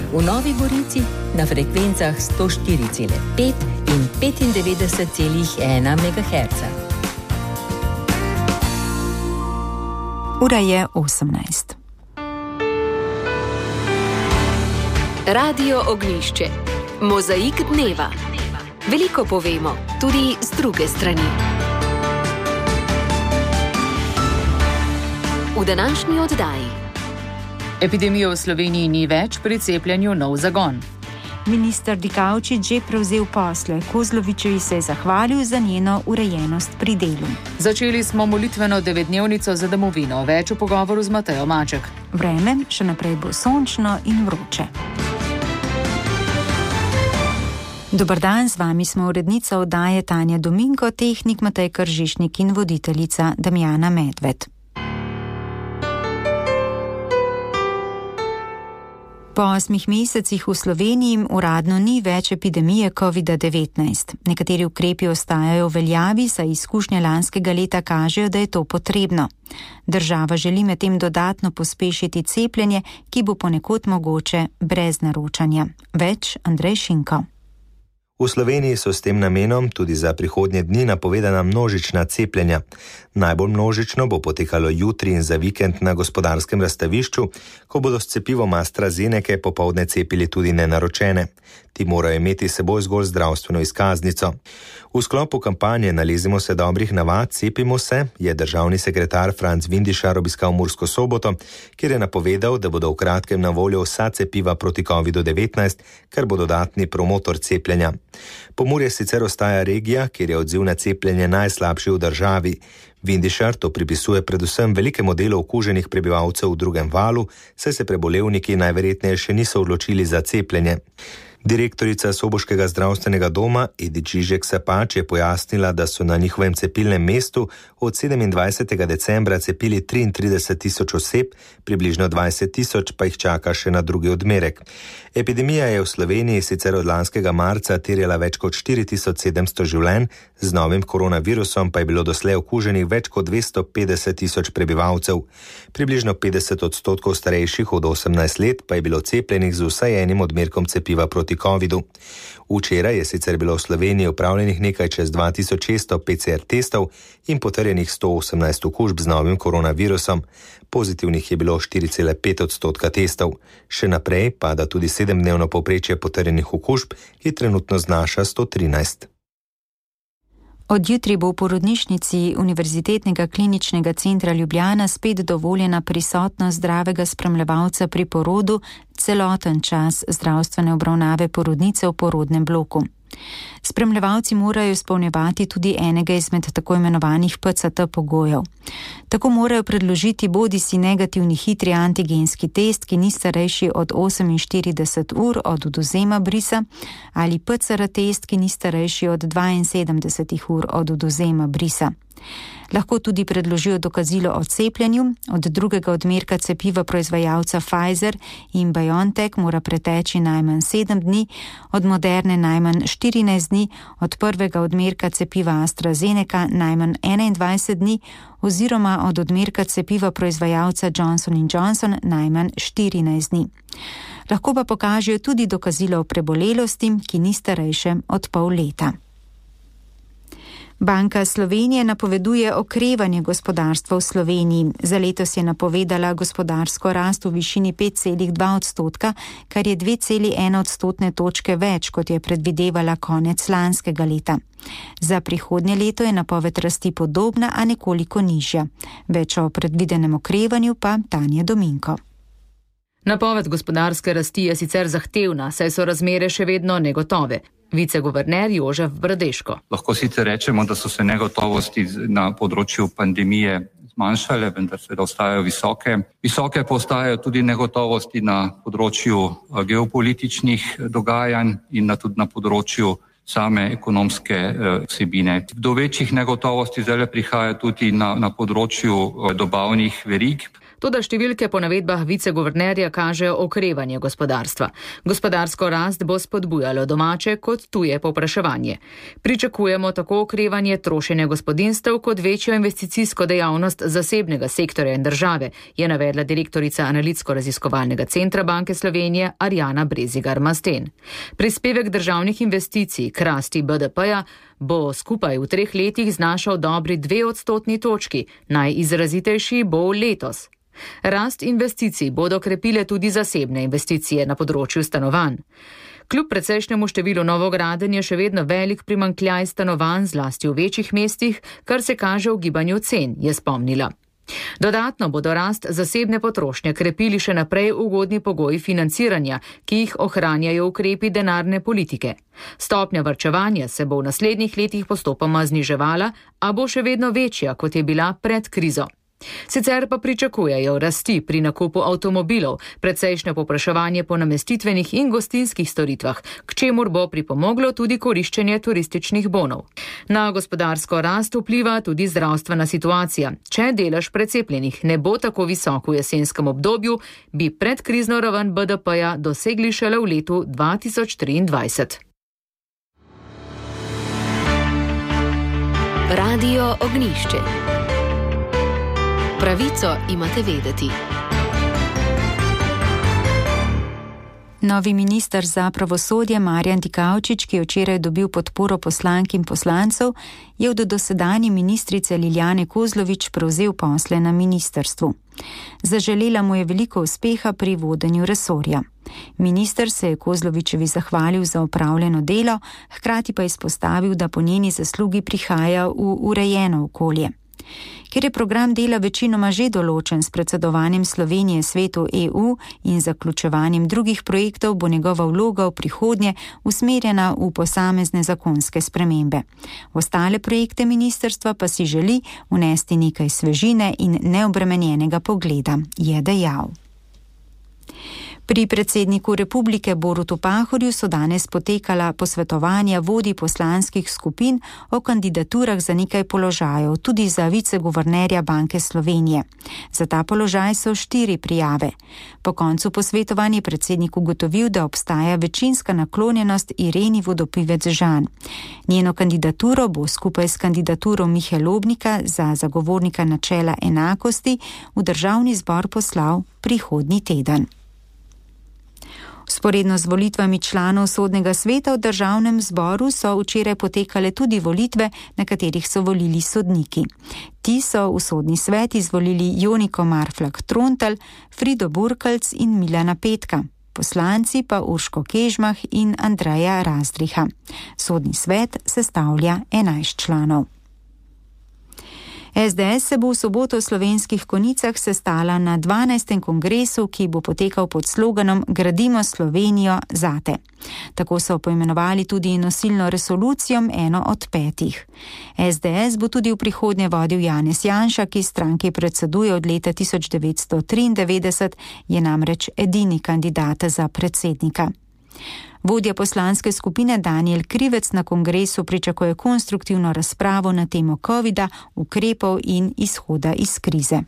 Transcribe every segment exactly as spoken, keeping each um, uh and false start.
v Novi Gorici na frekvencah sto štiri celih pet in petindevetdeset celih ena megaherca. Ura je osemnajst. Radio Ognjišče. Mozaik dneva. Veliko povemo, tudi z druge strani. V današnji oddaji. Epidemije v Sloveniji ni več, pri cepljenju nov zagon. Minister Dikaučič že prevzel posle, Kozlovičevi se je zahvalil za njeno urejenost pri delu. Začeli smo molitveno devetdnevnico za domovino, več v pogovoru z Matejo Maček. Vreme še naprej bo sončno in vroče. Dobar dan, z vami smo urednica oddaje Tanja Dominko, tehnik Matej Kržišnik in voditeljica Damjana Medved. Po osmih mesecih v Sloveniji uradno ni več epidemije kovida devetnajst. Nekateri ukrepi ostajajo v veljavi, saj izkušnje lanskega leta kažejo, da je to potrebno. Država želi medtem dodatno pospešiti cepljenje, ki bo ponekod mogoče brez naročanja. Več Andrej Šinko. V Sloveniji so s tem namenom tudi za prihodnje dni napovedana množična cepljenja. Najbolj množično bo potekalo jutri in za vikend na Gospodarskem razstavišču, ko bodo s cepivom AstraZenece popoldne cepili tudi nenaročene. Ti morajo imeti seboj zgolj zdravstveno izkaznico. V sklopu kampanje Nalezimo se dobrih navad, cepimo se, je državni sekretar Franc Vindišar obiskal Mursko Soboto, kjer je napovedal, da bodo v kratkem na voljo vsa cepiva proti kovidu devetnajst, kar bo dodatni promotor cepljenja. Pomurje sicer ostaja regija, kjer je odziv na cepljenje najslabši v državi. Vindišar to pripisuje predvsem velikemu delu okuženih prebivalcev v drugem valu, saj se prebolevniki najverjetneje še niso odločili za cepljenje. Direktorica Soboškega zdravstvenega doma Edi Čižek Sapač je pojasnila, da so na njihovem cepilnem mestu od sedemindvajsetega decembra cepili triintrideset tisoč oseb, približno dvajset tisoč pa jih čaka še na drugi odmerek. Epidemija je v Sloveniji sicer od lanskega marca terjala več kot štiri tisoč sedemsto življenj, z novim koronavirusom pa je bilo doslej okuženih več kot dvesto petdeset tisoč prebivalcev. Približno petdeset odstotkov starejših od osemnajst let pa je bilo cepljenih z vsaj enim odmerkom cepiva proti covidu. Včeraj je sicer bilo v Sloveniji opravljenih nekaj čez dva tisoč šeststo P C R testov in potrjenih sto osemnajst okužb z novim koronavirusom. Pozitivnih je bilo štiri celih pet odstotka testov. Še naprej pada tudi sedemdnevno povprečje potrjenih okužb, ki trenutno znaša sto trinajst. Od jutri bo v porodnišnici Univerzitetnega kliničnega centra Ljubljana spet dovoljena prisotnost zdravega spremljevalca pri porodu celoten čas zdravstvene obravnave porodnice v porodnem bloku. Spremljevalci morajo izpolnjevati tudi enega izmed tako imenovanih P C T pogojev. Tako morajo predložiti bodisi negativni hitri antigenski test, ki ni starejši od oseminštirideset ur od odvzema brisa, ali P C R test, ki ni starejši od dvainsedemdeset ur od odvzema brisa. Lahko tudi predložijo dokazilo o cepljenju, od drugega odmerka cepiva proizvajalca Pfizer in BioNTech mora preteči najmanj sedem dni, od Moderne najmanj štirinajst dni, od prvega odmerka cepiva AstraZeneca najmanj enaindvajset dni oziroma od odmerka cepiva proizvajalca Johnson in Johnson najmanj štirinajst dni. Lahko pa pokažejo tudi dokazilo o prebolelosti, ki ni starejše od pol leta. Banka Slovenije napoveduje okrevanje gospodarstva v Sloveniji. Za letos je napovedala gospodarsko rast v višini pet celih dva odstotka, kar je dve celih ena odstotne točke več, kot je predvidevala konec lanskega leta. Za prihodnje leto je napoved rasti podobna, a nekoliko nižja. Več o predvidenem okrevanju pa Tanja Dominko. Napoved gospodarske rasti je sicer zahtevna, saj so razmere še vedno negotove. Viceguverner Jožef Brdeško. Lahko sicer rečemo, da so se negotovosti na področju pandemije zmanjšale, vendar seveda ostajajo visoke. Visoke pa ostajajo tudi negotovosti na področju geopolitičnih dogajanj in na, tudi na področju same ekonomske vsebine. Do večjih negotovosti zdaj prihaja tudi na, na področju dobavnih verig. Toda številke po navedbah viceguvernerja kažejo okrevanje gospodarstva. Gospodarsko rast bo spodbujalo domače kot tuje povpraševanje. Pričakujemo tako okrevanje trošenja gospodinstev kot večjo investicijsko dejavnost zasebnega sektorja in države, je navedla direktorica Analitsko-raziskovalnega centra Banke Slovenije Arjana Brezigar-Masten. Prispevek državnih investicij k rasti B D P-ja bo skupaj v treh letih znašal dobri dve odstotni točki, najizrazitejši bo letos. Rast investicij bodo krepile tudi zasebne investicije na področju stanovanj. Kljub precejšnjemu številu novogradenj je še vedno velik primanjkljaj stanovanj, zlasti v večjih mestih, kar se kaže v gibanju cen, je spomnila. Dodatno bodo rast zasebne potrošnje krepili še naprej ugodni pogoji financiranja, ki jih ohranjajo ukrepi denarne politike. Stopnja varčevanja se bo v naslednjih letih postopoma zniževala, a bo še vedno večja, kot je bila pred krizo. Sicer pa pričakujejo rasti pri nakupu avtomobilov, precejšnje povpraševanje po namestitvenih in gostinskih storitvah, k čemur bo pripomoglo tudi koriščenje turističnih bonov. Na gospodarsko rast vpliva tudi zdravstvena situacija. Če delež precepljenih ne bo tako visok v jesenskem obdobju, bi predkrizno raven B D P-ja dosegli šele v letu dva tisoč triindvajset. Radio Ognjišče. Pravico imate vedeti. Novi minister za pravosodje Marjan Dikaučič, ki je včeraj dobil podporo poslank in poslancev, je od dosedanje ministrice Lilijane Kozlovič prevzel posle na ministrstvu. Zaželela mu je veliko uspeha pri vodenju resorja. Minister se je Kozlovičevi zahvalil za opravljeno delo, hkrati pa izpostavil, da po njeni zaslugi prihaja v urejeno okolje. Ker je program dela večinoma že določen s predsedovanjem Slovenije svetu E U in zaključevanjem drugih projektov, bo njegova vloga v prihodnje usmerjena v posamezne zakonske spremembe. V ostale projekte ministrstva pa si želi vnesti nekaj svežine in neobremenjenega pogleda, je dejal. Pri predsedniku republike Borutu Pahorju so danes potekala posvetovanja vodij poslanskih skupin o kandidaturah za nekaj položajev, tudi za viceguvernerja Banke Slovenije. Za ta položaj so štiri prijave. Po koncu posvetovanja je predsednik ugotovil, da obstaja večinska naklonjenost Ireni Vodopivec Žan. Njeno kandidaturo bo skupaj s kandidaturo Mihe Lobnika za zagovornika načela enakosti v državni zbor poslal prihodnji teden. Sporedno z volitvami članov sodnega sveta v državnem zboru so včeraj potekale tudi volitve, na katerih so volili sodniki. Ti so v sodni svet izvolili Joniko Marflak Trontelj, Frido Burkalc in Milana Petka, poslanci pa Urško Kežmah in Andreja Razdriha. Sodni svet sestavlja enajst članov. S D S se bo v soboto v Slovenskih Konjicah sestala na dvanajstem kongresu, ki bo potekal pod sloganom Gradimo Slovenijo zate. Tako so poimenovali tudi nosilno resolucijo, eno od petih. S D S bo tudi v prihodnje vodil Janez Janša, ki stranki predseduje od leta tisoč devetsto triindevetdeset, je namreč edini kandidat za predsednika. Vodja poslanske skupine Danijel Krivec na kongresu pričakuje konstruktivno razpravo na temo covida, ukrepov in izhoda iz krize.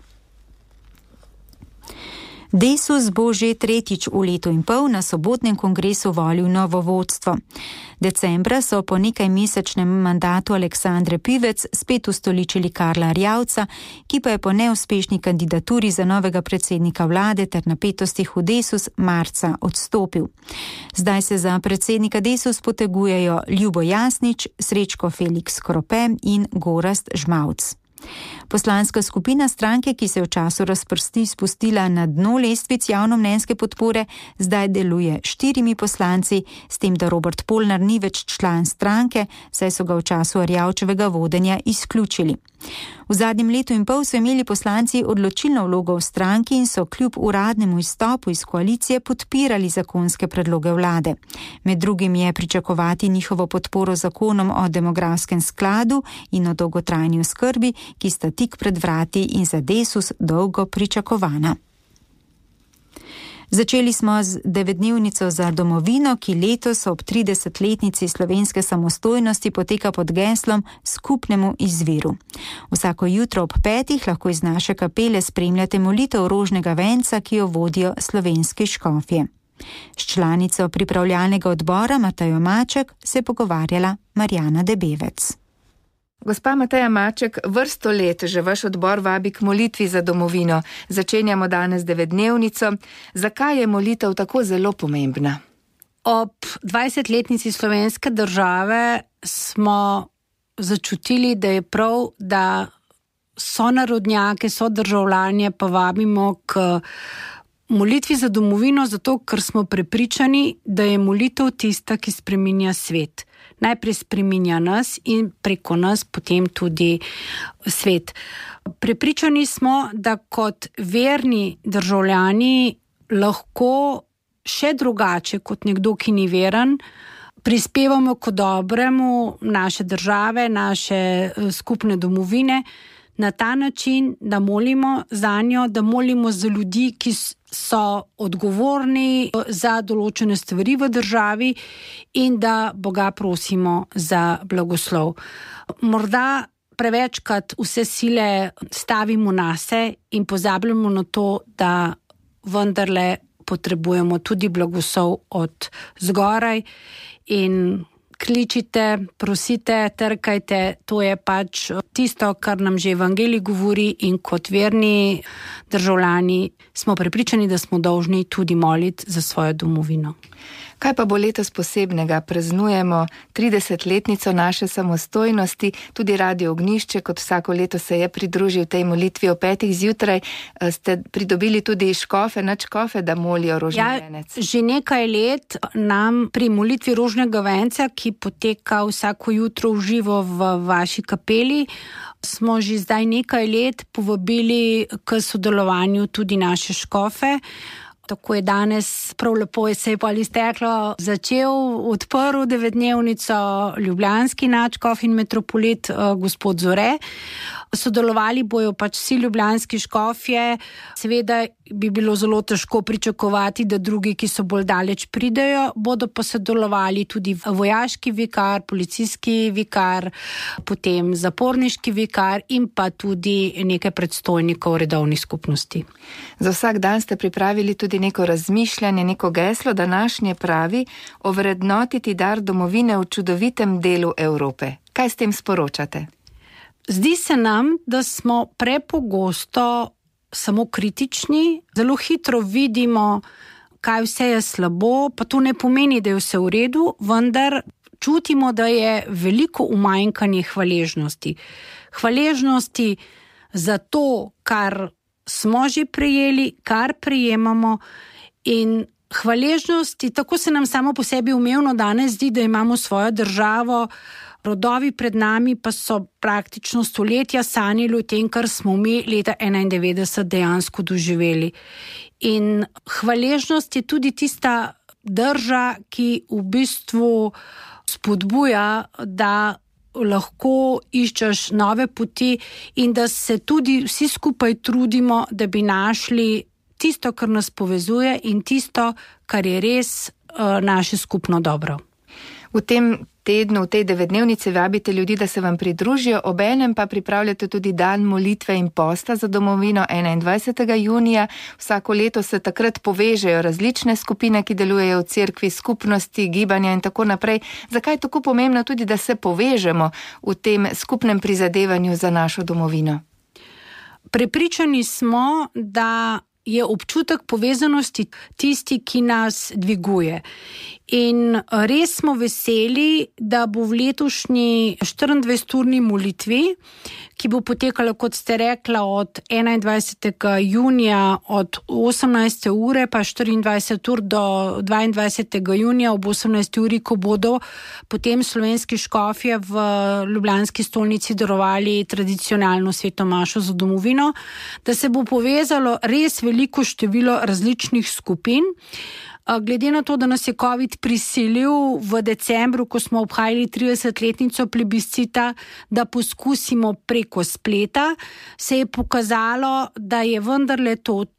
Desus bo že tretjič v letu in pol na sobotnem kongresu volil novo vodstvo. Decembra so po nekajmesečnem mandatu Aleksandre Pivec spet ustoličili Karla Erjavca, ki pa je po neuspešni kandidaturi za novega predsednika vlade ter napetostih v Desus marca odstopil. Zdaj se za predsednika Desus potegujejo Ljubo Jasnič, Srečko Felix Krope in Gorazd Žmavc. Poslanska skupina stranke, ki se je v času razprsti spustila na dno lestvic javnomnenjske podpore, zdaj deluje štirimi poslanci, s tem, da Robert Polnar ni več član stranke, saj so ga v času Erjavčevega vodenja izključili. V zadnjem letu in pol so imeli poslanci odločilno vlogo v stranki in so kljub uradnemu izstopu iz koalicije podpirali zakonske predloge vlade. Med drugim je pričakovati njihovo podporo zakonom o demografskem skladu in o dolgotrajni oskrbi, ki sta tik pred vrati in za Desus dolgo pričakovana. Začeli smo z devetdnevnico za domovino, ki letos ob tridesetletnici slovenske samostojnosti poteka pod geslom Skupnemu izviru. Vsako jutro ob petih lahko iz naše kapele spremljate molitev rožnega venca, ki jo vodijo slovenski škofje. S članico pripravljalnega odbora Matejo Maček se je pogovarjala Marjana Debevec. Gospa Mateja Maček, vrsto let že vaš odbor vabi k molitvi za domovino. Začenjamo danes devetdnevnico. Zakaj je molitev tako zelo pomembna? Ob dvajsetletnici slovenske države smo začutili, da je prav, da sonarodnjake, sodržavljanje pa vabimo k molitvi za domovino, zato ker smo prepričani, da je molitev tista, ki spreminja svet. Najprej spreminja nas in preko nas potem tudi svet. Prepričani smo, da kot verni državljani lahko še drugače kot nekdo, ki ni veren, prispevamo k dobremu naše države, naše skupne domovine, na ta način, da molimo zanjo, da molimo za ljudi, ki so odgovorni za določene stvari v državi in da Boga prosimo za blagoslov. Morda prevečkrat vse sile stavimo nase in pozabljamo na to, da vendarle potrebujemo tudi blagoslov od zgoraj in kličite, prosite, trkajte, to je pač tisto, kar nam že evangelij govori in kot verni državljani smo prepričani, da smo dolžni tudi moliti za svojo domovino. Kaj pa bo letos posebnega? Praznujemo tridesetletnico naše samostojnosti, tudi Radio Ognjišče, kot vsako leto se je pridružil tej molitvi o petih zjutraj. Ste pridobili tudi škofe, nadškofe, da molijo rožni ja, venec? Že nekaj let nam pri molitvi rožnega venca, ki poteka vsako jutro v živo v vaši kapeli, smo že zdaj nekaj let povabili k sodelovanju tudi naše škofe. Tako je danes prav lepo je se je pa izteklo, začel, odprl devetdnevnico ljubljanski nadškof in metropolit uh, gospod Zore. Sodelovali bojo pač vsi ljubljanski škofje. Seveda bi bilo zelo težko pričakovati, da drugi, ki so bolj daleč pridejo, bodo pa sodelovali tudi vojaški vikar, policijski vikar, potem zaporniški vikar in pa tudi nekaj predstojnikov redovnih skupnosti. Za vsak dan ste pripravili tudi neko razmišljanje, neko geslo, današnje pravi ovrednotiti dar domovine v čudovitem delu Evrope. Kaj s tem sporočate? Zdi se nam, da smo prepogosto samo kritični, zelo hitro vidimo, kaj vse je slabo, pa to ne pomeni, da je vse v redu, vendar čutimo, da je veliko umanjkanje hvaležnosti. Hvaležnosti za to, kar smo že prejeli, kar prejemamo in hvaležnosti, tako se nam samo po sebi umevno danes zdi, da imamo svojo državo, rodovi pred nami pa so praktično stoletja sanjali o tem, kar smo mi leta enaindevetdeset dejansko doživeli. In hvaležnost je tudi tista drža, ki v bistvu spodbuja, da lahko iščeš nove poti in da se tudi vsi skupaj trudimo, da bi našli tisto, kar nas povezuje in tisto, kar je res uh, naše skupno dobro. V tem tednu, v tej devetdnevnici vabite ljudi, da se vam pridružijo, obenem pa pripravljate tudi dan molitve in posta za domovino enaindvajsetega junija. Vsako leto se takrat povežejo različne skupine, ki delujejo v cerkvi, skupnosti, gibanja in tako naprej. Zakaj je tako pomembno tudi, da se povežemo v tem skupnem prizadevanju za našo domovino? Prepričani smo, da je občutek povezanosti tisti, ki nas dviguje. In res smo veseli, da bo v letošnji štiriindvajseturni molitvi, ki bo potekala, kot ste rekla, od enaindvajsetega junija od osemnajste ure pa štiriindvajset ur do dvaindvajsetega junija ob osemnajsti uri, ko bodo potem slovenski škofje v ljubljanski stolnici darovali tradicionalno sveto mašo za domovino, da se bo povezalo res veliko število različnih skupin. Glede na to, da nas je COVID prisilil v decembru, ko smo obhajali tridesetletnico plebiscita, da poskusimo preko spleta, se je pokazalo, da je vendarle to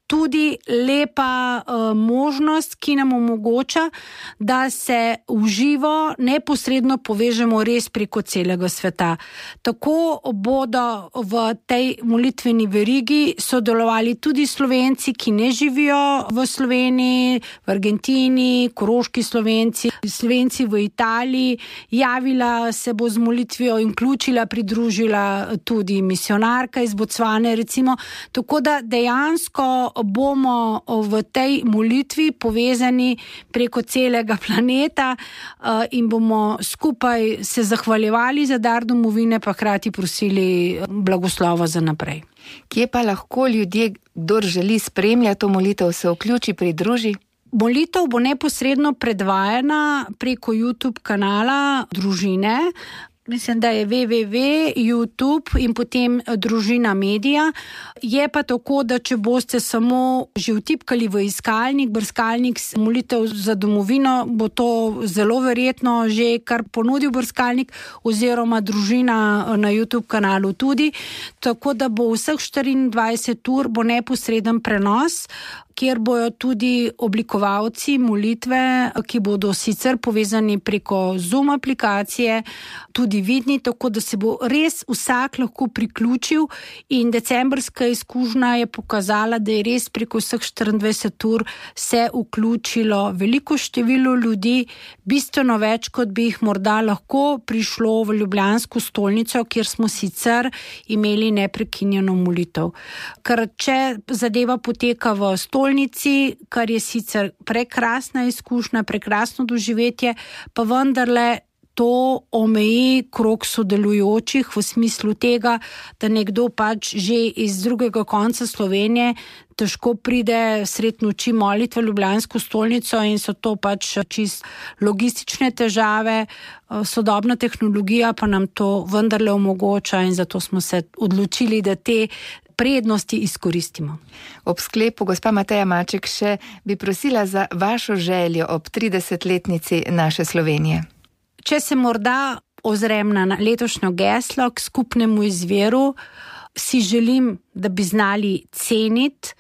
tudi lepa uh, možnost, ki nam omogoča, da se v živo neposredno povežemo res preko celega sveta. Tako bodo v tej molitveni verigi sodelovali tudi Slovenci, ki ne živijo v Sloveniji, v Argentini, Koroški Slovenci, Slovenci v Italiji. Javila se bo z molitvijo in vključila, pridružila tudi misionarka iz Bocvane, recimo. Tako da dejansko bomo v tej molitvi povezani preko celega planeta in bomo skupaj se zahvaljevali za dar domovine, pa hkrati prosili blagoslova za naprej. Kje pa lahko ljudje, kdor želi spremljati to molitev, se vključi, pridruži? Molitev bo neposredno predvajana preko YouTube kanala Družine. Mislim, da je w w w pika youtube in potem Družina Medija. Je pa tako, da če boste samo že vtipkali v iskalnik, brskalnik molitev za domovino, bo to zelo verjetno že kar ponudil brskalnik oziroma Družina na YouTube kanalu tudi. Tako da bo vseh štiriindvajset ur bo neposreden prenos, kjer bojo tudi oblikovalci molitve, ki bodo sicer povezani preko Zoom aplikacije, tudi vidni, tako da se bo res vsak lahko priključil in decembrska izkušnja je pokazala, da je res preko vseh štiriindvajset ur se vključilo veliko število ljudi, bistveno več, kot bi jih morda lahko prišlo v Ljubljansko stolnico, kjer smo sicer imeli neprekinjeno molitev. Ker če zadeva poteka v stolnici, kar je sicer prekrasna izkušnja, prekrasno doživetje, pa vendarle to omeji krog sodelujočih v smislu tega, da nekdo pač že iz drugega konca Slovenije težko pride sred noči molitve v Ljubljansko stolnico in so to pač čist logistične težave. Sodobna tehnologija pa nam to vendarle omogoča in zato smo se odločili, da te prednosti izkoristimo. Ob sklepu, gospa Mateja Maček, še bi prosila za vašo željo ob tridesetletnici naše Slovenije. Če se morda ozrem na letošnjo geslo k skupnemu izviru, si želim, da bi znali ceniti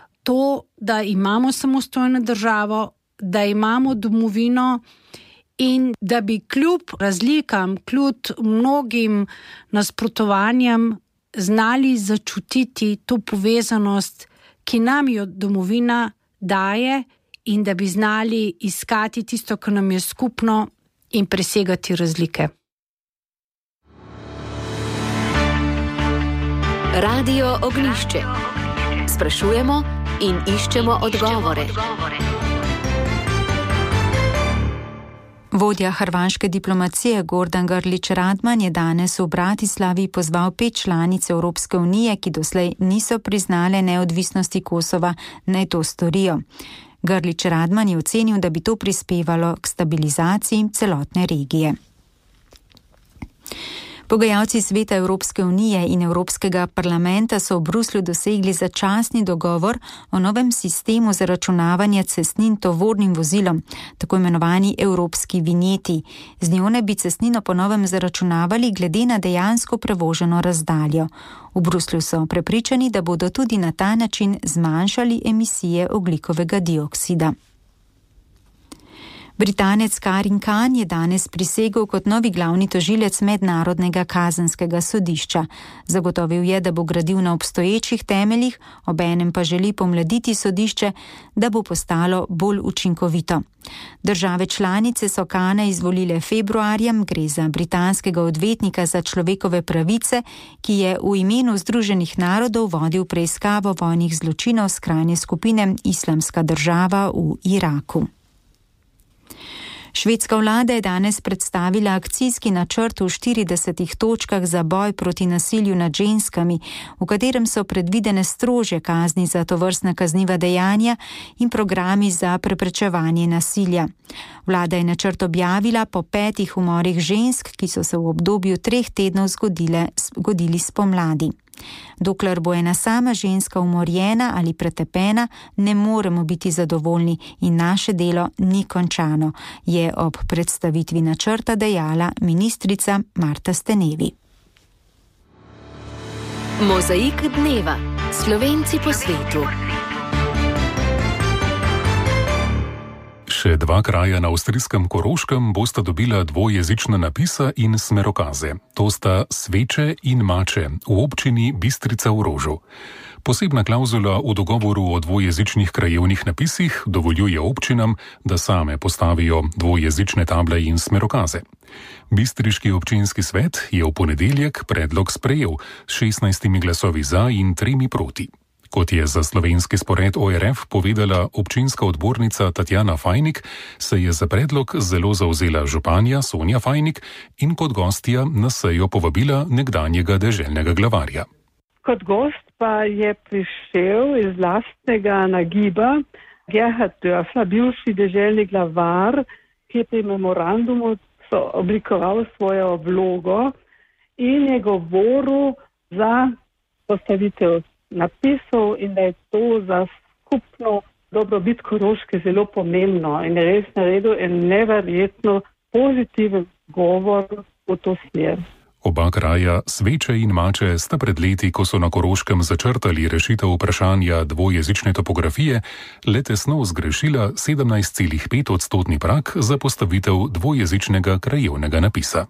to, da imamo samostojno državo, da imamo domovino in da bi kljub razlikam, kljub mnogim nasprotovanjem znali začutiti to povezanost, ki nam jo domovina daje, in da bi znali iskati tisto, kar nam je skupno, in presegati razlike. Radio Ognjišče. Sprašujemo in iščemo odgovore. Vodja hrvaške diplomacije Gordan Grlić Radman je danes v Bratislavi pozval pet članic Evropske unije, ki doslej niso priznale neodvisnosti Kosova, naj to storijo. Grlić Radman je ocenil, da bi to prispevalo k stabilizaciji celotne regije. Pogajalci Sveta Evropske unije in Evropskega parlamenta so v Bruslju dosegli začasni dogovor o novem sistemu zaračunavanja cestnin tovornim vozilom, tako imenovani evropski vinjeti. Z njo ne bi cestnino po novem zaračunavali glede na dejansko prevoženo razdaljo. V Bruslju so prepričani, da bodo tudi na ta način zmanjšali emisije ogljikovega dioksida. Britanec Karim Khan je danes prisegel kot novi glavni tožilec Mednarodnega kazenskega sodišča. Zagotovil je, da bo gradil na obstoječih temeljih, obenem pa želi pomladiti sodišče, da bo postalo bolj učinkovito. Države članice so Khana izvolile februarja, gre za britanskega odvetnika za človekove pravice, ki je v imenu Združenih narodov vodil preiskavo vojnih zločinov skrajne skupine Islamska država v Iraku. Švedska vlada je danes predstavila akcijski načrt v štiridesetih točkah za boj proti nasilju nad ženskami, v katerem so predvidene strožje kazni za tovrstna kazniva dejanja in programi za preprečevanje nasilja. Vlada je načrt objavila po petih umorih žensk, ki so se v obdobju treh tednov zgodile, zgodili spomladi. Dokler bo ena sama ženska umorjena ali pretepena, ne moremo biti zadovoljni in naše delo ni končano, je ob predstavitvi načrta dejala ministrica Marta Stenevi. Mozaik dneva. Slovenci po svetu. Še dva kraja na avstrijskem Koroškem bosta dobila dvojezična napisa in smerokaze. To sta Sveče in Mače v občini Bistrica v Rožu. Posebna klavzula v dogovoru o dvojezičnih krajevnih napisih dovoljuje občinam, da same postavijo dvojezične table in smerokaze. Bistriški občinski svet je v ponedeljek predlog sprejel s šestnajstimi glasovi za in tremi proti. Kot je za slovenski spored O R F povedala občinska odbornica Tatjana Fajnik, se je za predlog zelo zavzela županja Sonja Fajnik in kot gostja na sejo povabila nekdanjega deželnega glavarja. Kot gost pa je prišel iz lastnega nagiba Gerhard Dörfler, bivši deželni glavar, ki je pri memorandumu oblikoval svojo vlogo in je govoril za postavitev napisov in da je to za skupno dobrobit Koroške zelo pomembno in je res naredil en neverjetno pozitiven govor v to smer. Oba kraja, Sveče in Mače, sta pred leti, ko so na Koroškem začrtali rešitev vprašanja dvojezične topografije, le tesno zgrešila sedemnajst celih pet odstotni prag za postavitev dvojezičnega krajevnega napisa.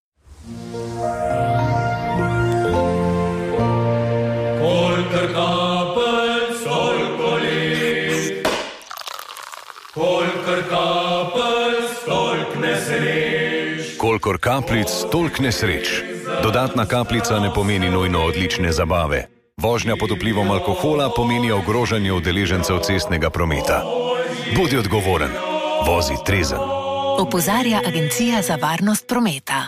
Kolikor kapljic, toliko nesreč. Dodatna kapljica ne pomeni nujno odlične zabave. Vožnja pod vplivom alkohola pomeni ogrožanje udeležencev cestnega prometa. Bodi odgovoren, vozi trezen. Opozarja Agencija za varnost prometa.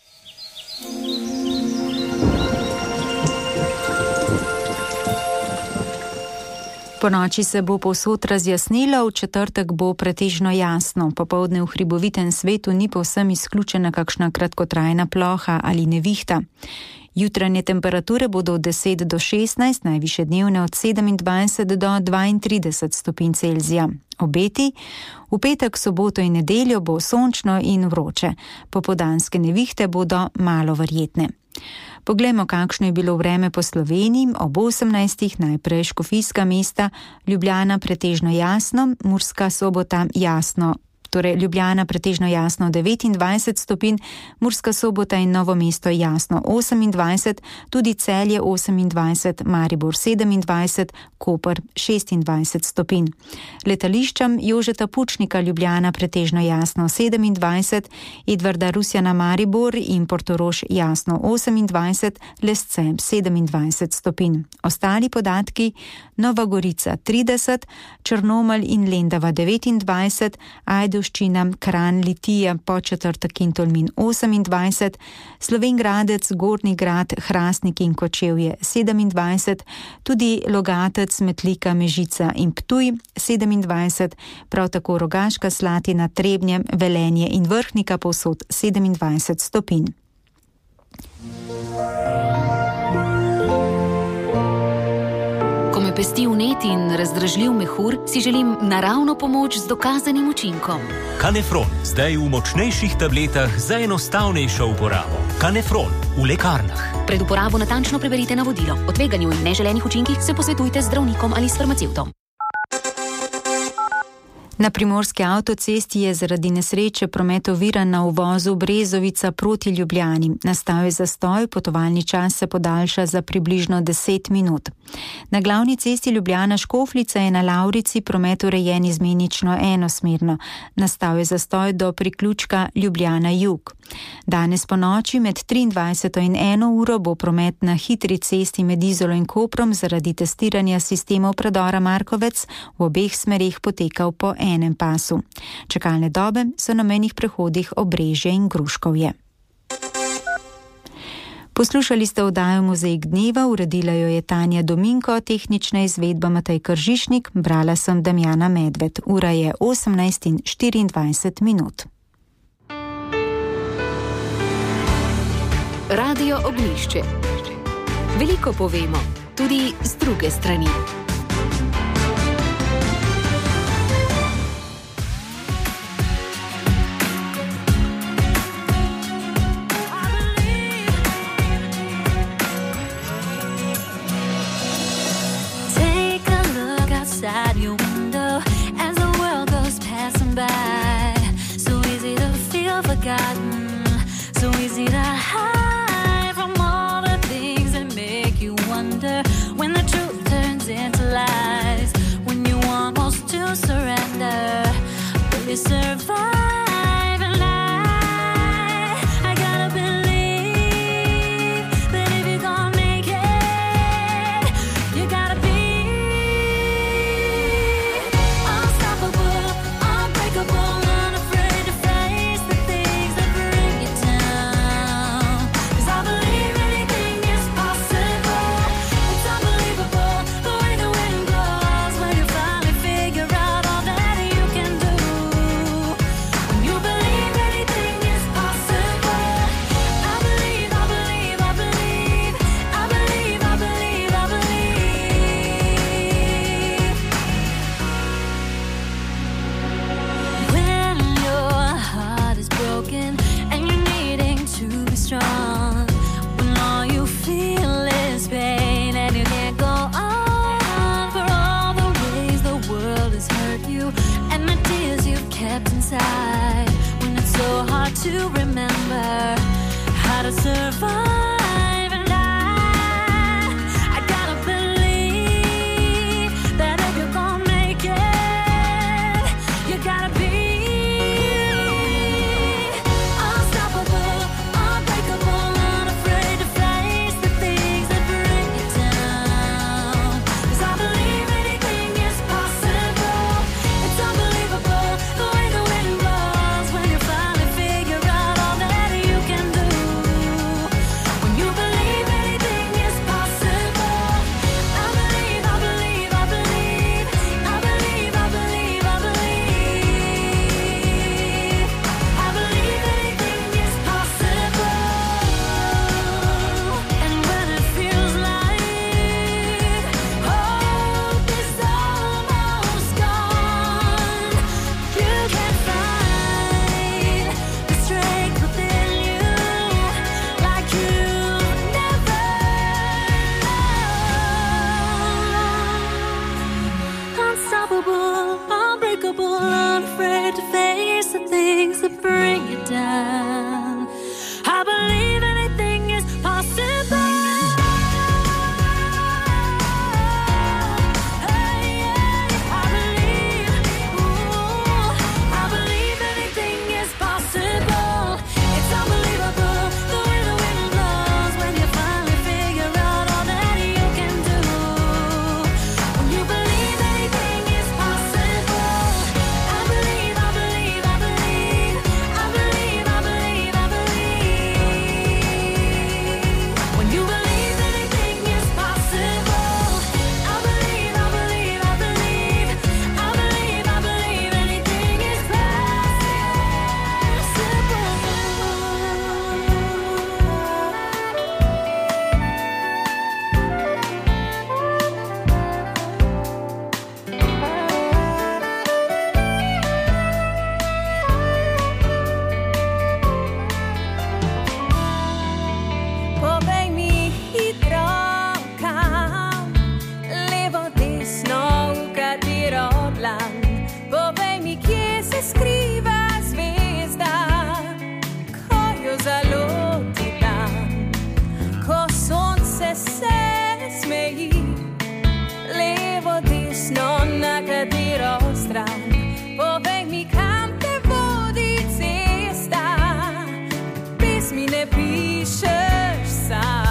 Po noči se bo povsod razjasnilo, v četrtek bo pretežno jasno. Popoldne v hribovitem svetu ni povsem izključena kakšna kratkotrajna ploha ali nevihta. Jutranje temperature bodo od deset do šestnajst, najvišje dnevne od sedemindvajset do dvaintrideset stopinj Celzija. Obeti: v petek, soboto in nedeljo bo sončno in vroče. Popoldanske nevihte bodo malo verjetne. Poglejmo, kakšno je bilo vreme po Sloveniji. Ob osemnajstih najprej Škofijska mesta, Ljubljana pretežno jasno, Murska Sobota jasno. Torej Ljubljana pretežno jasno devetindvajset stopinj, Murska Sobota in Novo mesto jasno osemindvajset, tudi Celje osemindvajset, Maribor sedemindvajset, Koper šestindvajset stopinj. Letališčem Jožeta Pučnika Ljubljana pretežno jasno sedemindvajset, Edvarda Rusjana Maribor in Portorož jasno osemindvajset, Lesce sedemindvajset stopinj. Ostali podatki: Nova Gorica trideset, Črnomelj in Lendava devetindvajset, Ajdovščina, Kranj, Litija, Podčetrtek in Tolmin osemindvajset, Slovenj Gradec, Gornji Grad, Hrastnik in Kočevje sedemindvajset, tudi Logatec, Metlika, Mežica in Ptuj sedemindvajset, prav tako Rogaška Slatina, Trebnje, Velenje in Vrhnika povsod sedemindvajset stopinj. Ko me pesti vnet in razdražljiv mehur, si želim naravno pomoč z dokazanim učinkom. Kanefron, zdaj v močnejših tabletah za enostavnejšo uporabo. Kanefron v lekarnah. Pred uporabo natančno preberite navodilo. O tveganju in neželenih učinkih se posvetujte z zdravnikom ali s farmacevtom. Na primorski avtocesti je zaradi nesreče promet oviran na uvozu Brezovica proti Ljubljani. Nastal je zastoj, potovalni čas se podaljša za približno deset minut. Na glavni cesti Ljubljana-Škofljica je na Lavrici promet urejen izmenično enosmerno. Nastal je zastoj do priključka Ljubljana-Jug. Danes po noči med triindvajseto in eno uro bo promet na hitri cesti med Izolo in Koprom zaradi testiranja sistemov predora Markovec v obeh smerih potekal po enem pasu. Čakalne dobe so na mejnih prehodih Obrežje in Gruškovje. Poslušali ste oddajo Mozaik dneva, uredila jo je Tanja Dominko, tehnična izvedba Matej Kržišnik, brala sem Damjana Medved. Ura je osemnajst in štiriindvajset minut. Radio Ognjišče. Veliko povemo, tudi z druge strani. Take a look outside your window as the world goes passing by. you survive. And I, I gotta believe that if you're gonna make it, you gotta be unstoppable, unbreakable, unafraid to face the things that bring you down. 'Cause I believe anything is possible. It's unbelievable the way the wind blows when you finally figure out all that you can do. When you believe anything is possible, I believe, I believe, I believe, I believe, I believe, I believe. When your heart is broken and you're needing to be strong, when all you feel is pain and you can't go on, for all the ways the world has hurt you and the tears you've kept inside, when it's so hard to remember how to survive. And I, I gotta believe that if you're gonna make it, you gotta be unstoppable, unbreakable, unafraid to face the things that bring you down. 'Cause I believe anything is possible. It's unbelievable the way the wind blows when you finally figure out all that you can do. When you believe anything is possible, I believe, I believe, I believe, I believe, I believe, I believe, I believe anything is possible. And when it feels like hope is almost gone, you can find the strength within you like you've never known. Unstoppable, unbreakable, unafraid to face the things that bring you down. I believe anything is possible. Hey, yeah, I believe, ooh, I believe anything is possible. It's unbelievable the way the wind blows when you finally figure out all that you can do. When you believe anything is possible, I believe, I believe, I believe, I believe, I believe, I believe. When you believe anything is possible, I believe, I believe, I believe, I believe, I believe anything is Povej mi hitro kam, levo, desno, v katero dlan. Povej mi, kje se skriva zvezda, ko jo zaloti dan. Ko sonce se smeji, levo, desno, na katero stran. Povej mi, kam te vodi cesta, pesmi ne pišeš sam.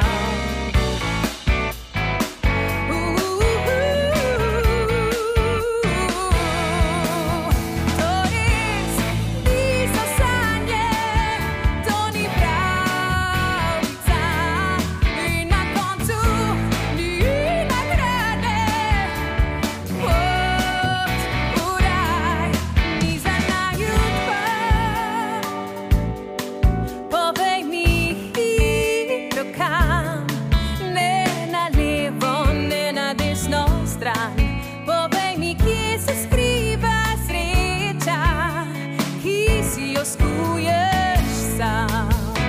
To res niso sanje, to ni pravljica in na koncu ni nagrade. Pot v raj ni za najutva. Povej mi hitro kam, ne na levo, ne na desno stran. Povej mi, kje se skriva sreča, ki si jo skuješ sam.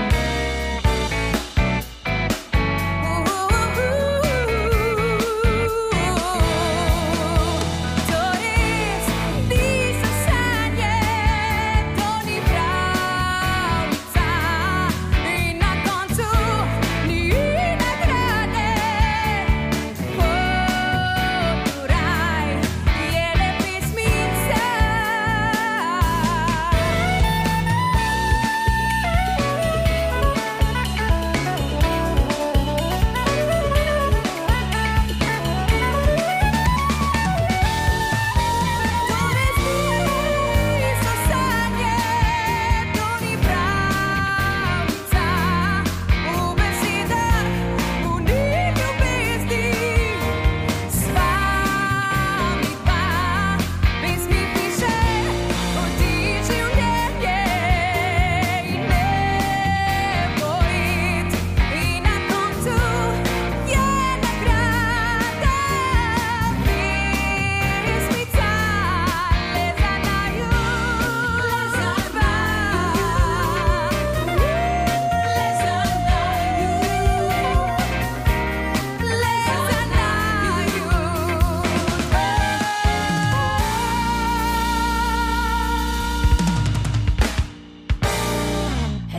To res niso sanje, to ni pravljica in na koncu ni nagrade. Pot v raj je le pesmica.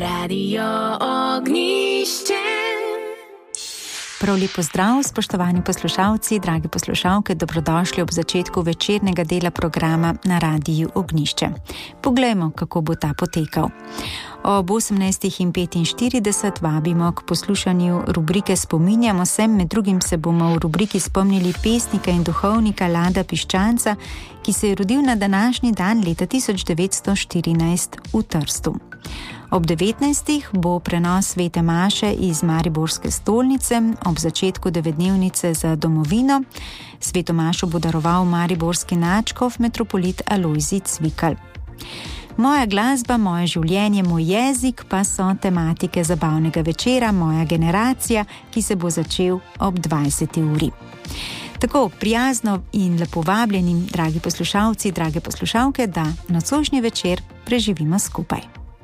Radio Ognišče. Prav lep pozdrav, spoštovani poslušalci, dragi poslušalke, dobrodošli ob začetku večernega dela programa na Radiju Ognišče. Poglejmo, kako bo ta potekal. Ob osemnajstih petinštirideset vabimo k poslušanju rubrike Spominjamo se, med drugim se bomo v rubriki spomnili pesnika in duhovnika Lada Piščanca, ki se je rodil na današnji dan leta tisoč devetsto štirinajst v Trstu. Ob devetnajstih bo prenos svete maše iz Mariborske stolnice ob začetku devetdnevnice za domovino. Sveto mašo bo daroval mariborski nadškof metropolit Alojzij Cvikl. Moja glasba, moje življenje, moj jezik pa so tematike zabavnega večera Moja generacija, ki se bo začel ob dvajseti uri. Tako prijazno in lepo vabljeni, dragi poslušalci, drage poslušalke, da nocojšnji večer preživimo skupaj.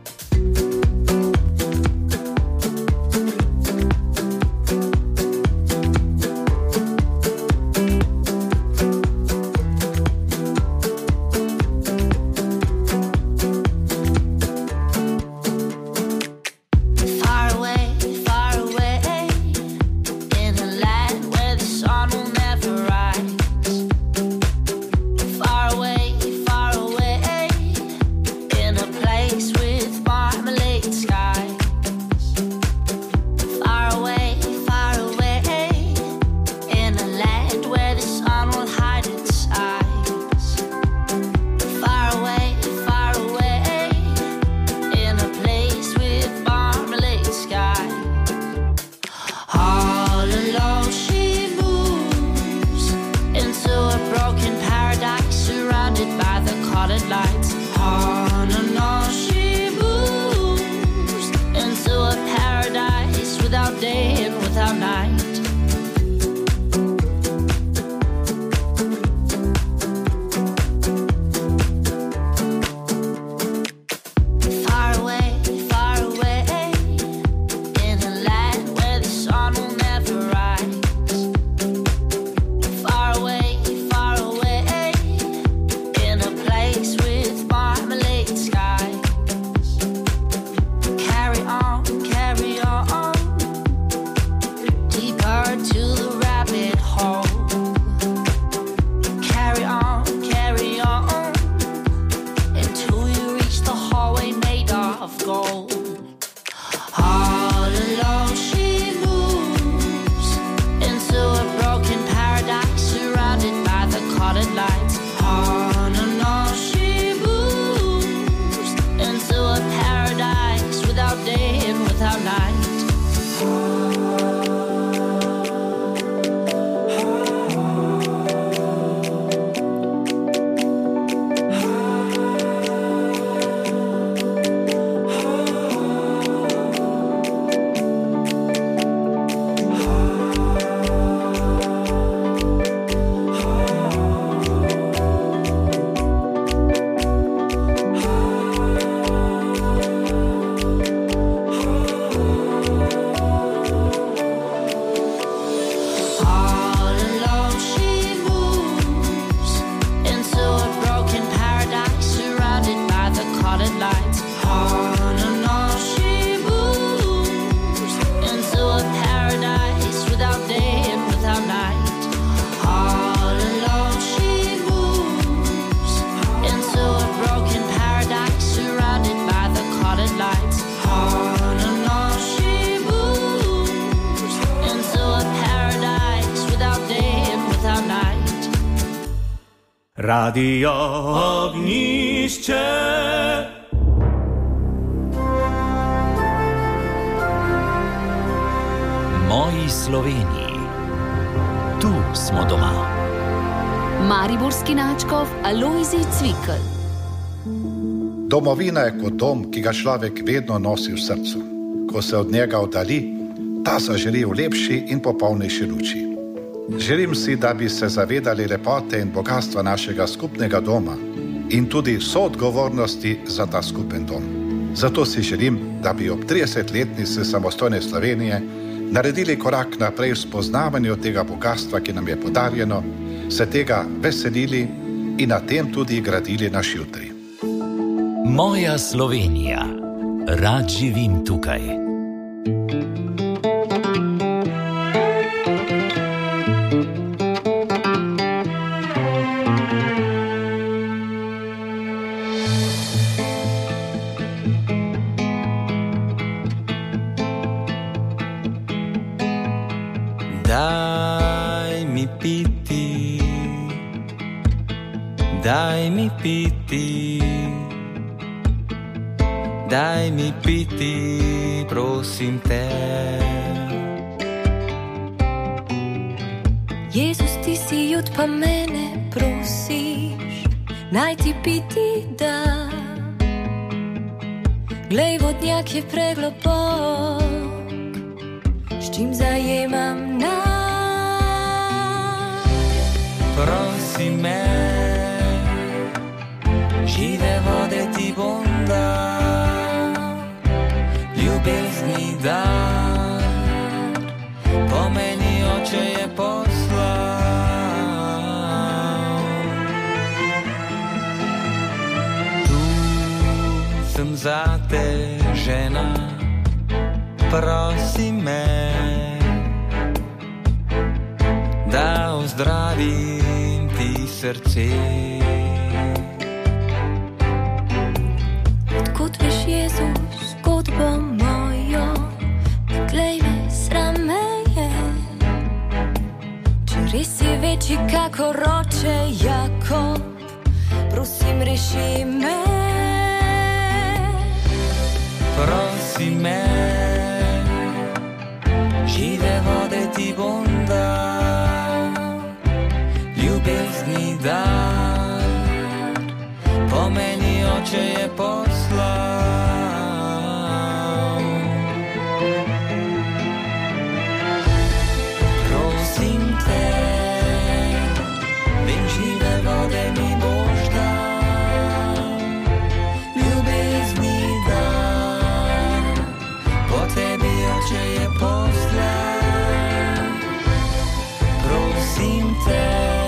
Radio Ognišče. Moji Sloveniji, tu smo doma. Mariborski nadškof Alojzij Cvikl. Domovina je kot dom, ki ga človek vedno nosi v srcu. Ko se od njega oddali, ta zaželi v lepši in popolnejši luči. Želim si, da bi se zavedali lepote in bogatstva našega skupnega doma in tudi soodgovornosti za ta skupen dom. Zato si želim, da bi ob tridesetletnici samostojne Slovenije naredili korak naprej v spoznavanju tega bogatstva, ki nam je podarjeno, se tega veselili in na tem tudi gradili naš jutri. Moja Slovenija. Rad živim tukaj. Daj mi piti, daj mi piti, daj mi piti, prosim te. Jezus, ti si jud, pa mene prosiš, naj ti piti da. Glej, vodnjak je preglobok, s čim zajemam nas. Prosi me, žive vode ti bom dal, ljubezni dar, po meni oče je poslal. Tu sem zate, žena, prosi me, da ozdravim ti srce. Odkud veš, Jezus, zgodbo mojo, glej me, sram me je. Če res si večji kakor oče Jakob, prosim, reši me. Prosi me, žive vode ti bom dal, ljubezni dar, po meni oče je poslal. Prosim te, vem, žive vode mi boš dal, ljubezni dar, po tebi oče je poslal. Prosim te,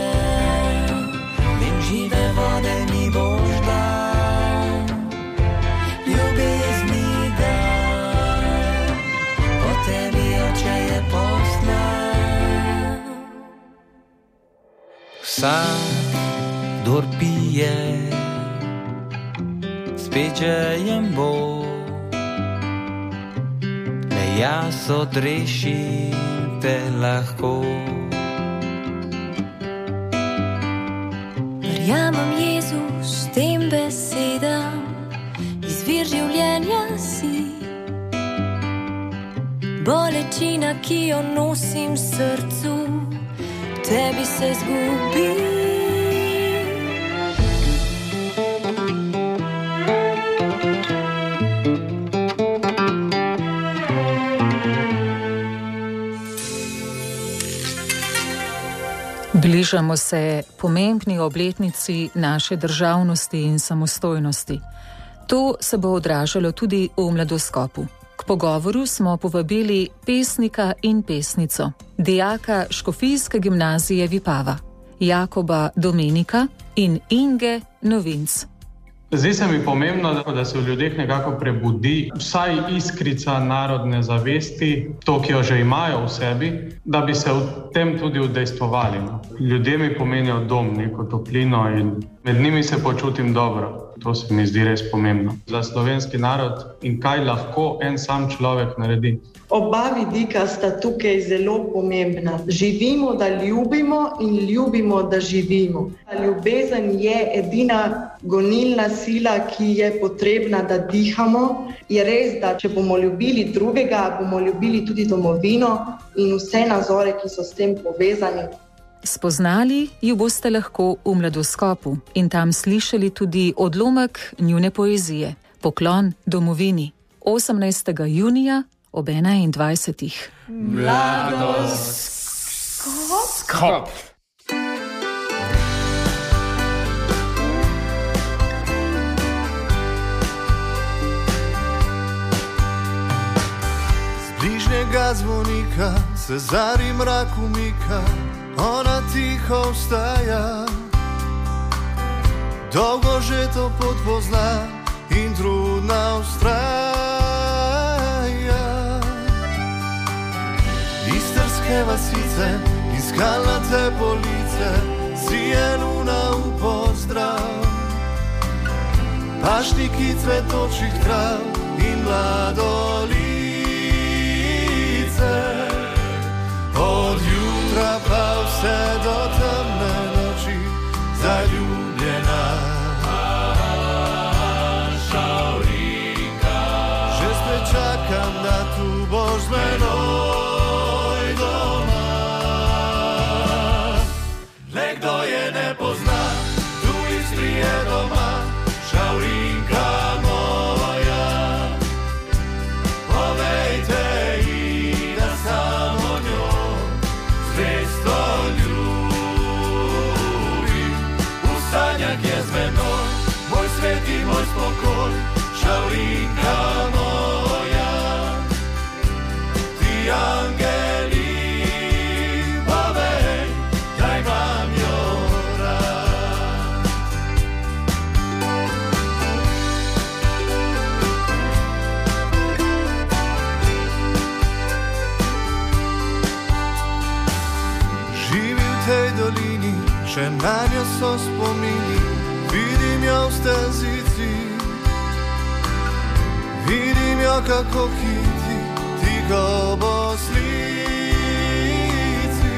vem, žive vode mi boš dal, ljubezni dar, po tebi oče je poslal. Vsak, kdor pije, spet žejen bo, le jaz odrešim te lahko. Verjamem, Jezus, tem besedam, izvir življenja si. Bolečina, ki jo nosim v srcu, tebi se zgubi. Bližamo se pomembni obletnici naše državnosti in samostojnosti. To se bo odražalo tudi v mladoskopu. K pogovoru smo povabili pesnika in pesnico, dijaka Škofijske gimnazije Vipava, Jakoba Domenika in Inge Novinc. Zdi se mi pomembno, da se v ljudeh nekako prebudi vsaj iskrica narodne zavesti, to, ki jo že imajo v sebi, da bi se v tem tudi udejstvovali. Ljudje mi pomenijo dom, neko toplino in med njimi se počutim dobro. To se mi zdi res pomembno za slovenski narod in kaj lahko en sam človek naredi. Oba vidika sta tukaj zelo pomembna. Živimo, da ljubimo in ljubimo, da živimo. Ljubezen je edina gonilna sila, ki je potrebna, da dihamo. Je res, da če bomo ljubili drugega, bomo ljubili tudi domovino in vse nazore, ki so s tem povezani. Spoznali ju boste lahko v mladoskopu in tam slišali tudi odlomek njune poezije Poklon domovini osemnajstega junija ob enaindvajsetih. Mladoskop. Z bližnjega zvonika se zari mrak umika, ona tiho vstaja. Dolgo že to pot pozna in trudna vztraja. vasice in skalnate police, sije luna v pozdrav. Pašniki cvetočih trav in mladolice, od jutra pa vse do temne noči zaljubljena. Šaurika, že spet čakam, da tu boš z menoj doma. Le kdo je ne pozna, tu Istri je doma. Šaurinka moja, povejte ji, da samo njo zvesto ljubim. V sanjah je z menoj, moj svet in moj spokoj. Šaurinka moja, ti angeli, povej, da imam jo rad. Živi v tej dolini, še nanjo so spomini, vidim jo v stezici, vidim jo kako hiti, tiho boslici.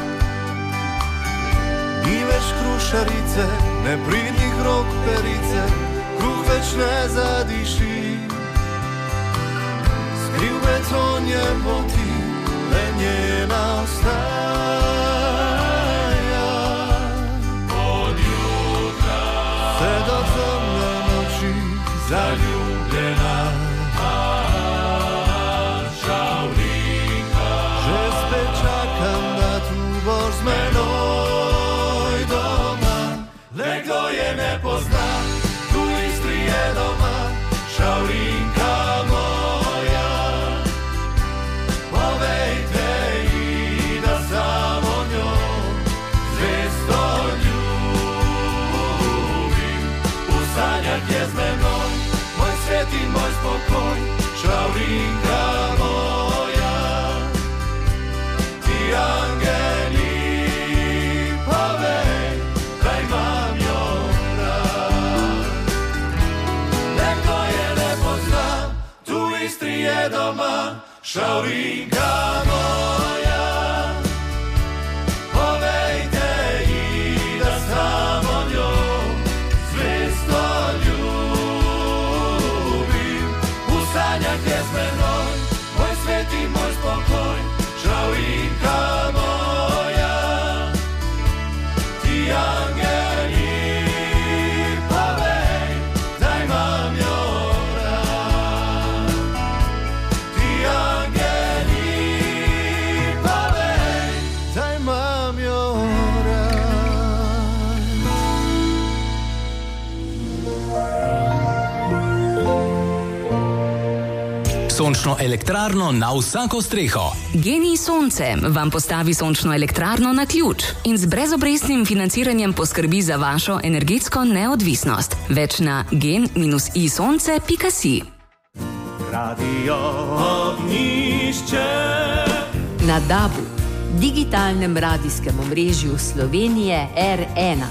Ni več krušarice, ne pridnih rok perice, kruh več ne zadiši. Skriv beton je poti, le njena ostaja. Od jutra vse do temne noči zaljubljena. Šaurinka, že spet čakam, da tu boš z menoj doma. Le kdo je ne pozna, tu Istri je doma. Šaurinka moja, povejte ji, da samo njo zvesto ljubim. V sanjah je z menoj, moj svet in moj spokoj. Šaurinka moja, ti angeli, povej, da imam jo rad. Le kdo je ne pozna, tu Istri je doma. Šaurinka moja, povejte ji, da samo njo zvesto ljubim. V sanjah je z menoj, moj svet in moj spokoj. Šaurinka moja, ti angeli, povej, da imam jo rad. Ti angeli, povej, da imam jo Sončno elektrarno na vsako streho. Genij Sonce vam postavi sončno elektrarno na ključ in z brezobrestnim financiranjem poskrbi za vašo energetsko neodvisnost. Več na gen i sonce pika si. Radio Ognišče. Na dabu, digitalnem radijskem omrežju Slovenije R ena.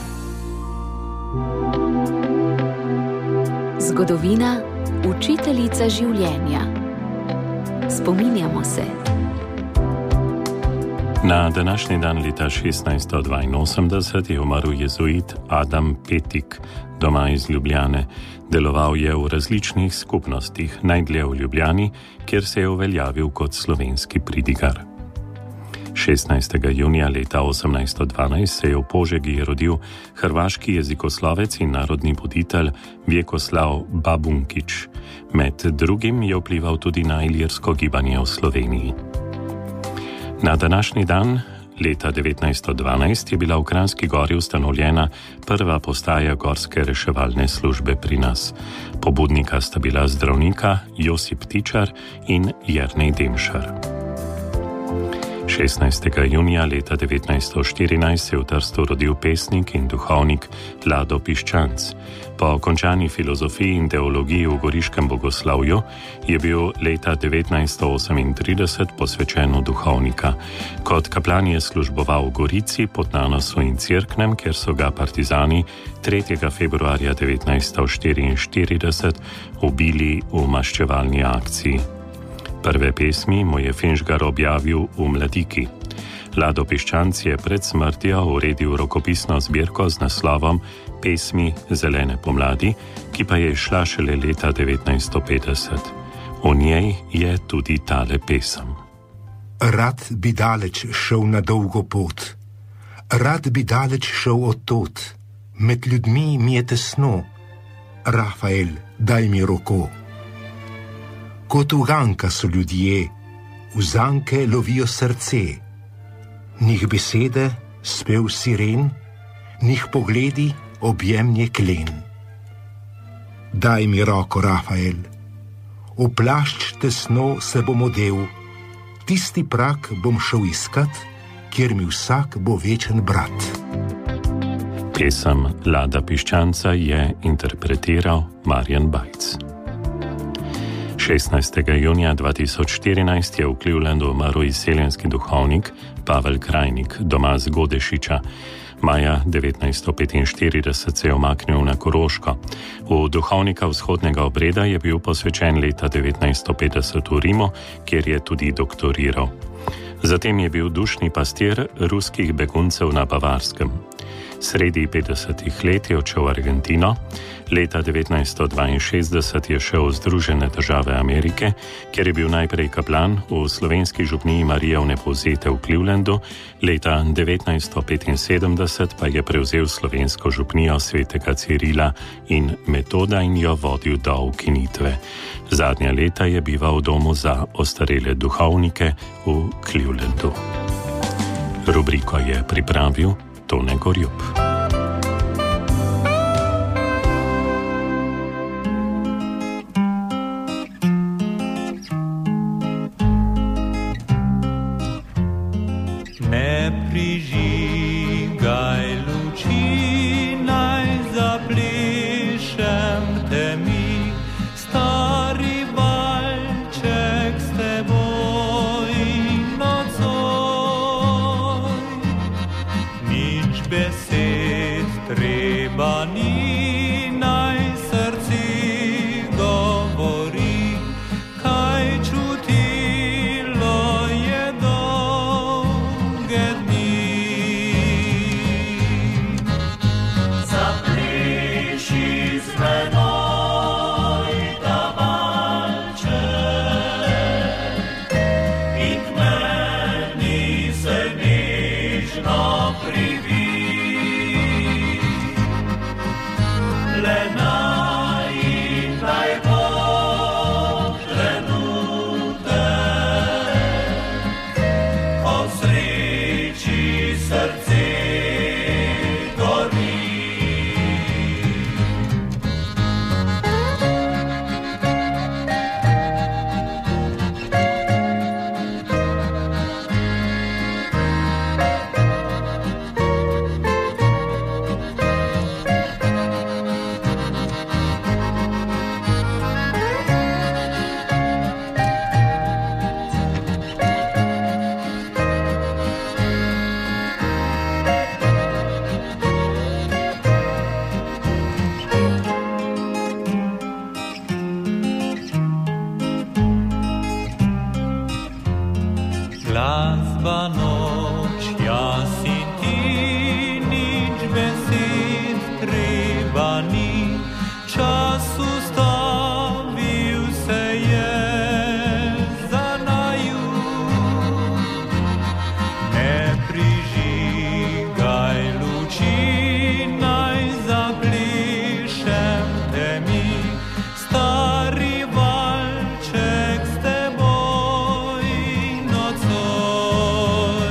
Zgodovina, učiteljica življenja. Spominjamo se. Na današnji dan leta šestnajststo dvainosemdeset je umrl jezuit Adam Petik, doma iz Ljubljane. Deloval je v različnih skupnostih, najdlje v Ljubljani, kjer se je uveljavil kot slovenski pridigar. šestnajstega junija leta osemnajststo dvanajst se je v Požegi rodil hrvaški jezikoslovec in narodni voditelj Vjekoslav Babunkić. Med drugim je vplival tudi na ilirsko gibanje v Sloveniji. Na današnji dan, leta devetnajststo dvanajst, je bila v Kranjski Gori ustanovljena prva postaja gorske reševalne službe pri nas. Pobudnika sta bila zdravnika Josip Tičar in Jernej Demšar. šestnajstega junija leta devetnajststo štirinajst se je v Trstu rodil pesnik in duhovnik Lado Piščanc. Po končani filozofiji in teologiji v goriškem bogoslovju je bil leta devetnajststo osemintrideset posvečen v duhovnika. Kot kaplan je služboval v Gorici, pod Nanosu in Cerknem, kjer so ga partizani tretjega februarja devetnajststo štiriinštirideset ubili v maščevalni akciji. Prve pesmi mu je Finžgar objavil v Mladiki. Lado Piščanc je pred smrtjo uredil rokopisno zbirko z naslovom Pesmi zelene pomladi, ki pa je šla šele leta devetnajststo petdeset. V njej je tudi tale pesem. Rad bi daleč šel na dolgo pot, rad bi daleč šel od tod, med ljudmi mi je tesno, Rafael, daj mi roko. Kot uganka so ljudje, v zanke lovijo srce, njih besede, spev siren, njih pogledi, objemnje klen. Daj mi roko, Rafael, v plašč tesno se bom odel, tisti prak bom šel iskat, kjer mi vsak bo večen brat. Pesem Lada Piščanca je interpretiral Marjan Bajc. šestnajstega junija dva tisoč štirinajst je v Clevelandu umrl izseljenski duhovnik Pavel Krajnik, doma z Godešiča. Maja devetnajststo petinštirideset se je umaknil na Koroško. V duhovnika vzhodnega obreda je bil posvečen leta devetnajststo petdeset v Rimu, kjer je tudi doktoriral. Zatem je bil dušni pastir ruskih beguncev na Bavarskem. Sredi petdesetih let je odšel v Argentino, leta devetnajststo dvainšestdeset je šel v Združene države Amerike, kjer je bil najprej kaplan v slovenski župniji Marije Vnepovzete v Clevelandu, leta devetnajststo petinsedemdeset pa je prevzel slovensko župnijo svetega Cirila in Metoda in jo vodil do ukinitve. Zadnja leta je bival v domu za ostarele duhovnike v Clevelandu. Rubriko je pripravil Tone Gorjup. Ne prižigaj luči, naj zaplešem temi, stari valček s teboj nocoj. Nič besed treba ni, naj srci govori, kaj čutilo je dolge dni. Zapleši z menoj ta valček in k meni se nežno privi. Le naj in naj bo trenutek, ko v sreči srce gori. Glasba noč, jaz in ti, nič besed treba ni, čas ustavil se je za naju. Ne prižigaj luči, naj zaplešem temi, stari valček s teboj nocoj.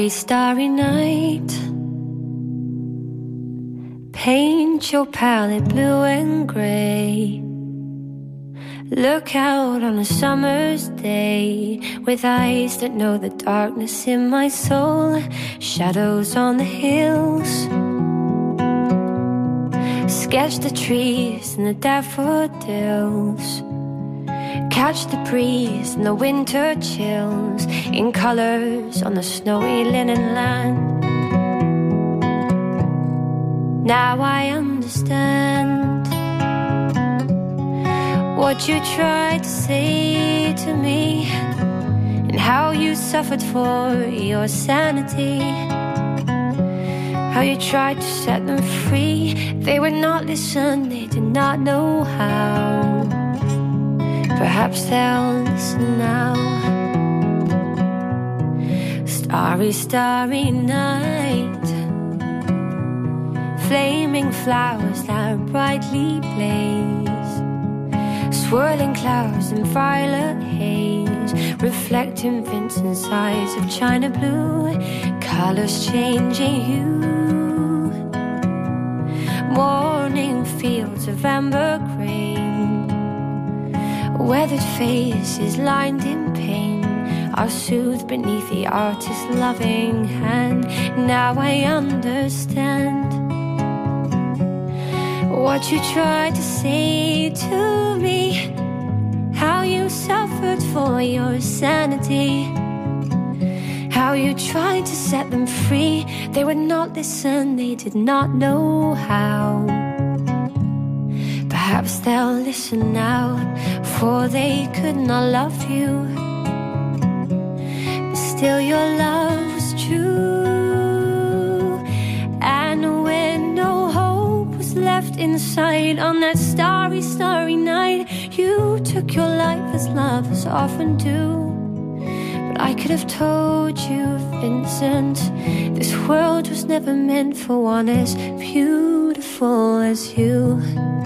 starry night. Paint your palette blue and grey. Look out on a summer's day with eyes that know the darkness in my soul. Shadows on the hills. Sketch the trees and the daffodils. Catch the breeze and the winter chills in colors on the snowy linen land. Now I understand what you tried to say to me, and how you suffered for your sanity. How you tried to set them free. They would not listen, they did not know how. Perhaps they'll listen now. Starry, starry night. Flaming flowers that brightly blaze. Swirling clouds in violet haze. Reflecting Vincent's eyes of china blue. Colors changing hue. Morning fields of amber grain. Weathered faces lined in pain are soothed beneath the artist's loving hand. Now I understand what you tried to say to me. How you suffered for your sanity. How you tried to set them free. They would not listen, they did not know how. Perhaps they'll listen now, for they could not love you. But still your love was true. And when no hope was left inside on that starry, starry night, you took your life as lovers often do. But I could have told you, Vincent, this world was never meant for one as beautiful as you.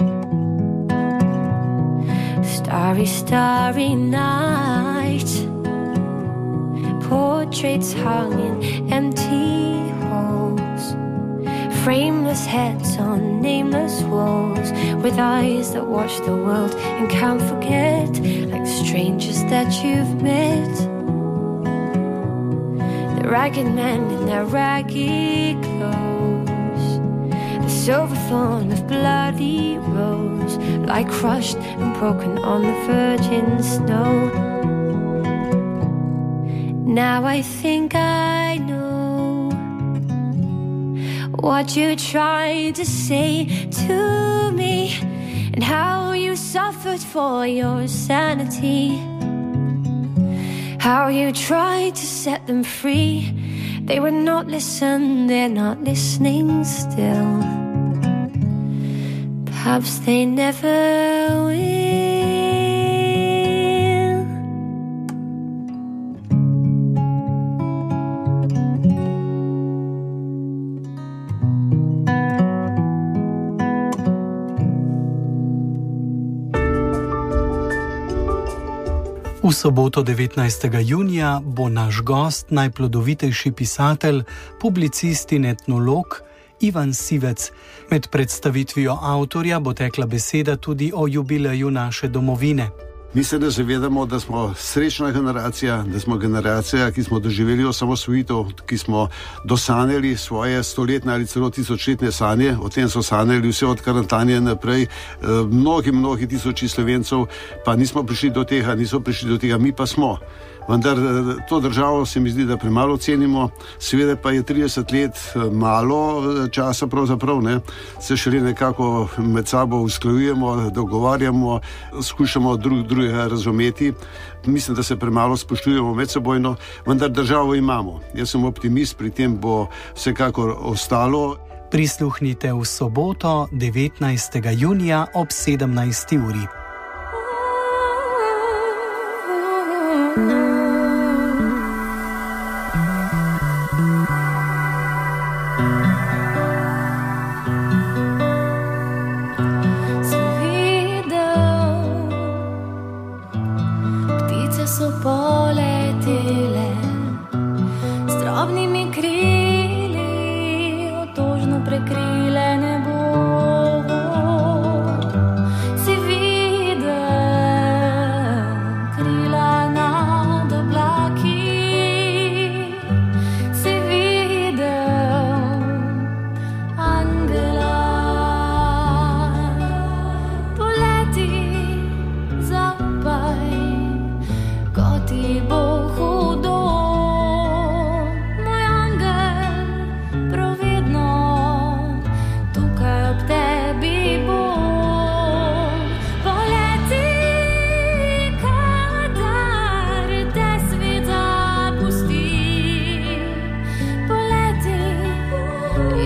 Starry, starry night. Portraits hung in empty halls. Frameless heads on nameless walls. With eyes that watch the world and can't forget. Like strangers that you've met. The ragged men in their ragged clothes. The silver thorn of bloody rose. Lie crushed and broken on the virgin snow. Now I think I know what you tried to say to me, and how you suffered for your sanity. How you tried to set them free. They would not listen, they're not listening still. Perhaps they never will. V soboto devetnajstega junija bo naš gost najplodovitejši pisatelj, publicist in etnolog Ivan Sivec. Med predstavitvijo avtorja bo tekla beseda tudi o jubileju naše domovine. Mi se ne zavedamo, da smo srečna generacija, da smo generacija, ki smo doživeli osamosvojitev, ki smo dosanjali svoje stoletne ali celo tisočletne sanje. O tem so sanjali vse od Karantanije naprej. Mnogi, mnogi tisoči Slovencev pa nismo prišli do tega, niso prišli do tega, mi pa smo. Vendar to državo se mi zdi, da premalo cenimo, seveda pa je trideset let malo časa pravzaprav, ne, se šele nekako med sabo usklajujemo, dogovarjamo, skušamo drug drugega razumeti. Mislim, da se premalo spoštujemo medsebojno, vendar državo imamo. Jaz sem optimist, pri tem bo vsekakor ostalo. Prisluhnite v soboto devetnajstega junija ob sedemnajsti uri. So poletele s drobnimi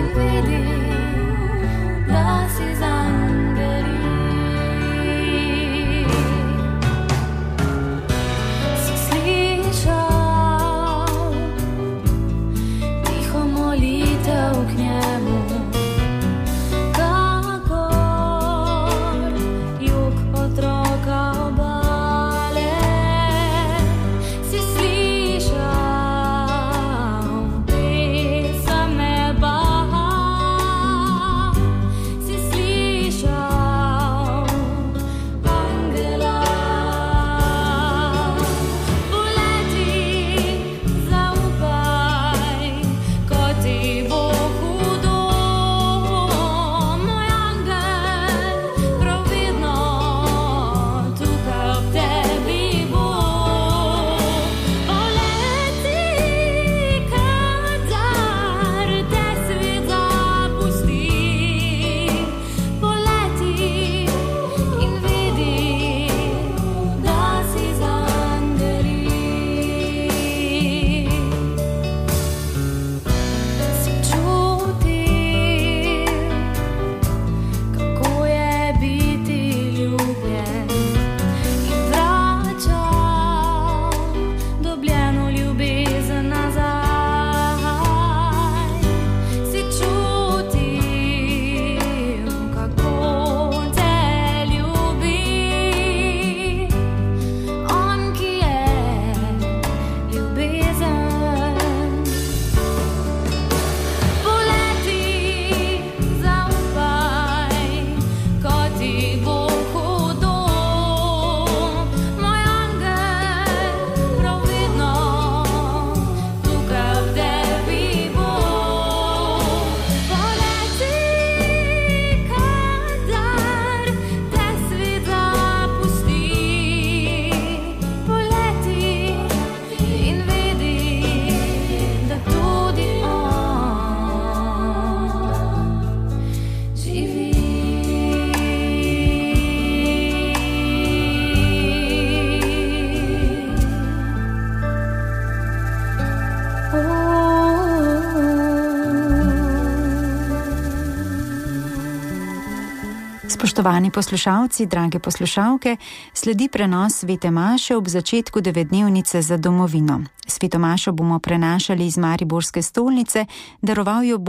Spoštovani poslušalci, drage poslušalke, sledi prenos Svete Maše ob začetku devetdnevnice za domovino. Sveto Mašo bomo prenašali iz Mariborske stolnice, daroval jo bo